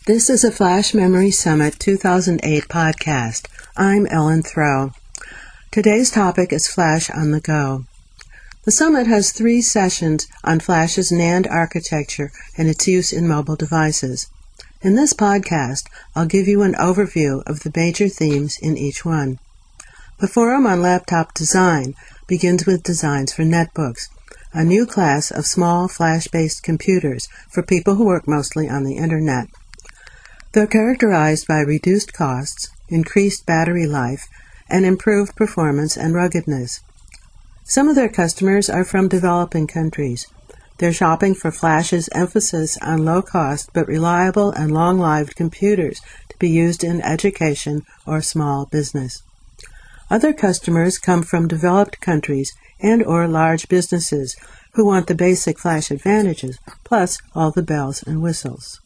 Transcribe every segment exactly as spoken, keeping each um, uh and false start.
This is a Flash Memory Summit two thousand eight podcast. I'm Ellen Throw. Today's topic is Flash on the Go. The summit has three sessions on Flash's NAND architecture and its use in mobile devices. In this podcast, I'll give you an overview of the major themes in each one. The forum on laptop design begins with designs for netbooks, a new class of small Flash-based computers for people who work mostly on the Internet. They're characterized by reduced costs, increased battery life, and improved performance and ruggedness. Some of their customers are from developing countries. They're shopping for Flash's emphasis on low-cost but reliable and long-lived computers to be used in education or small business. Other customers come from developed countries and or large businesses who want the basic Flash advantages, plus all the bells and whistles.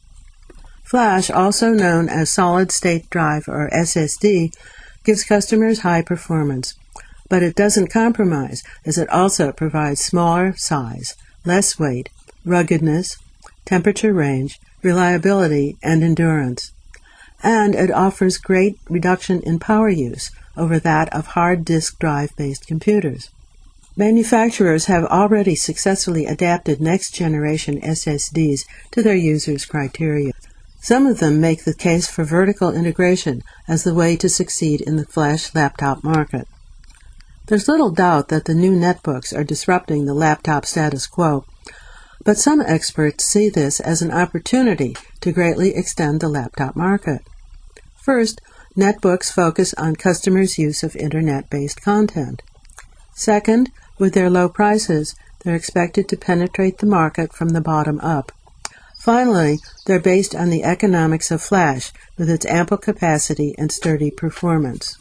Flash, also known as Solid-State Drive or S S D, gives customers high performance, but it doesn't compromise as it also provides smaller size, less weight, ruggedness, temperature range, reliability, and endurance. And it offers great reduction in power use over that of hard disk drive-based computers. Manufacturers have already successfully adapted next-generation S S Ds to their users' criteria. Some of them make the case for vertical integration as the way to succeed in the Flash laptop market. There's little doubt that the new netbooks are disrupting the laptop status quo, but some experts see this as an opportunity to greatly extend the laptop market. First, netbooks focus on customers' use of Internet-based content. Second, with their low prices, they're expected to penetrate the market from the bottom up. Finally, they're based on the economics of Flash, with its ample capacity and sturdy performance.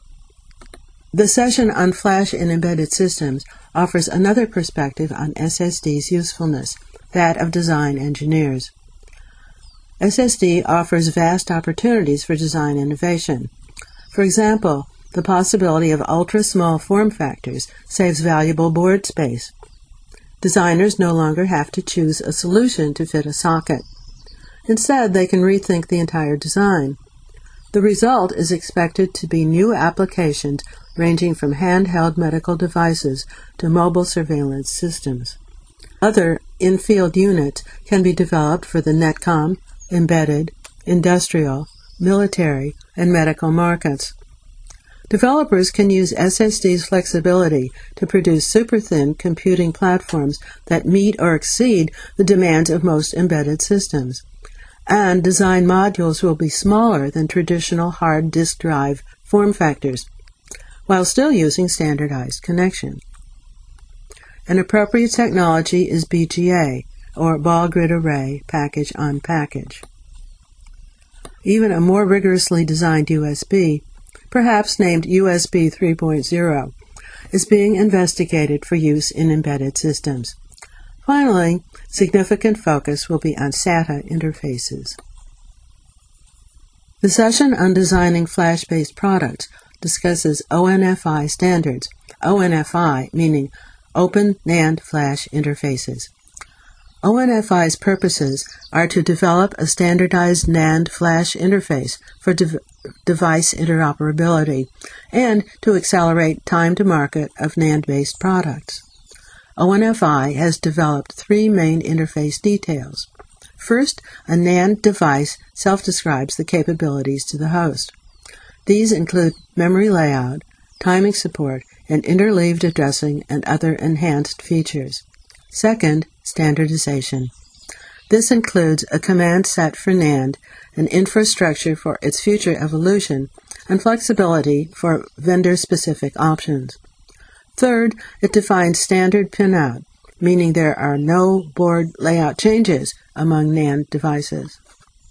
The session on Flash in embedded systems offers another perspective on S S D's usefulness, that of design engineers. S S D offers vast opportunities for design innovation. For example, the possibility of ultra-small form factors saves valuable board space. Designers no longer have to choose a solution to fit a socket. Instead, they can rethink the entire design. The result is expected to be new applications ranging from handheld medical devices to mobile surveillance systems. Other in-field units can be developed for the netcom, embedded, industrial, military, and medical markets. Developers can use S S D's flexibility to produce super-thin computing platforms that meet or exceed the demands of most embedded systems. And design modules will be smaller than traditional hard disk drive form factors, while still using standardized connection. An appropriate technology is B G A, or Ball Grid Array Package on Package. Even a more rigorously designed U S B, perhaps named U S B three point oh, is being investigated for use in embedded systems. Finally, significant focus will be on SATA interfaces. The session on designing Flash-based products discusses O N F I standards, O N F I meaning Open NAND Flash Interfaces. O N F I's purposes are to develop a standardized NAND flash interface for de- device interoperability and to accelerate time to market of NAND-based products. O N F I has developed three main interface details. First, a NAND device self-describes the capabilities to the host. These include memory layout, timing support, and interleaved addressing and other enhanced features. Second, standardization. This includes a command set for NAND, an infrastructure for its future evolution, and flexibility for vendor-specific options. Third, it defines standard pinout, meaning there are no board layout changes among NAND devices.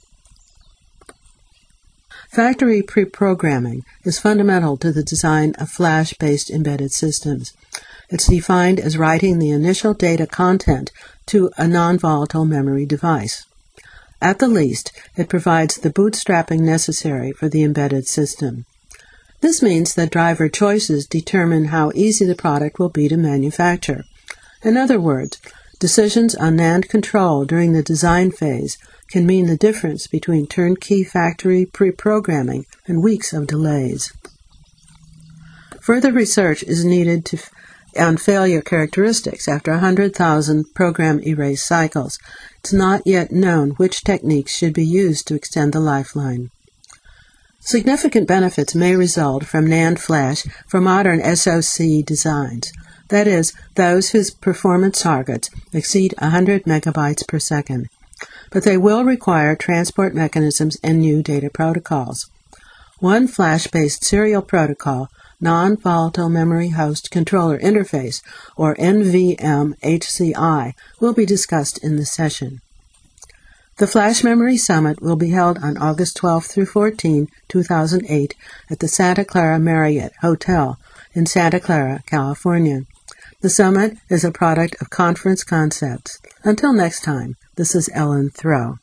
Factory pre-programming is fundamental to the design of Flash-based embedded systems. It's defined as writing the initial data content to a non-volatile memory device. At the least, it provides the bootstrapping necessary for the embedded system. This means that driver choices determine how easy the product will be to manufacture. In other words, decisions on NAND control during the design phase can mean the difference between turnkey factory pre-programming and weeks of delays. Further research is needed to on failure characteristics after one hundred thousand program erase cycles. It's not yet known which techniques should be used to extend the lifeline. Significant benefits may result from NAND flash for modern S O C designs, that is, those whose performance targets exceed one hundred megabytes per second. But they will require transport mechanisms and new data protocols. One flash-based serial protocol, Non-Volatile Memory Host Controller Interface, or N V M H C I, will be discussed in this session. The Flash Memory Summit will be held on August twelfth through fourteenth, two thousand eight, at the Santa Clara Marriott Hotel in Santa Clara, California. The summit is a product of Conference Concepts. Until next time, this is Ellen Throw.